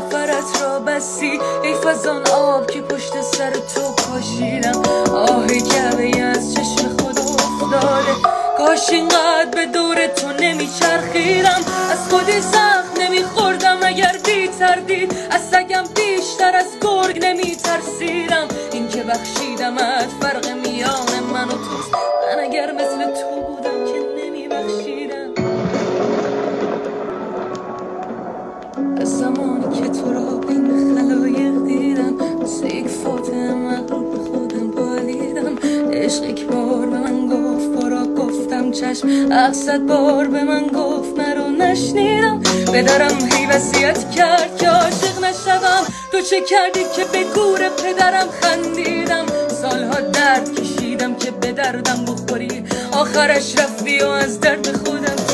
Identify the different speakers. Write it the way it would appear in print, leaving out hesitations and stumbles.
Speaker 1: سفرت را بستی، حیف از آن آب که پشت سر تو پاشیدم. آهی کعبه از چشم خدا افتاده، کاش اینقدر به دور تو نمیچرخیدم. از خودی سخت نمیخوردم اگر بی تردید، از سگم بیشتر از گرگ نمیترسیدم. این که بخشیدمت فرق میان من و توست، من اگر مثل تو بودم که نمیبخشیدم. از زمانی که تو را بین خلایق دیدم، مثل یک فاتح مغرور به خودم بالیدم. عشق یک بار به من گفت برا، گفتم چشم. 100 بار به من گفت نرو، نشنیدم. پدرم هی وصیت کرد که عاشق نشوم، تو چه کردی که به گور پدرم خندیدم. سالها درد کشیدم که به دردم بخوری، آخرش رفتی و از درد خودم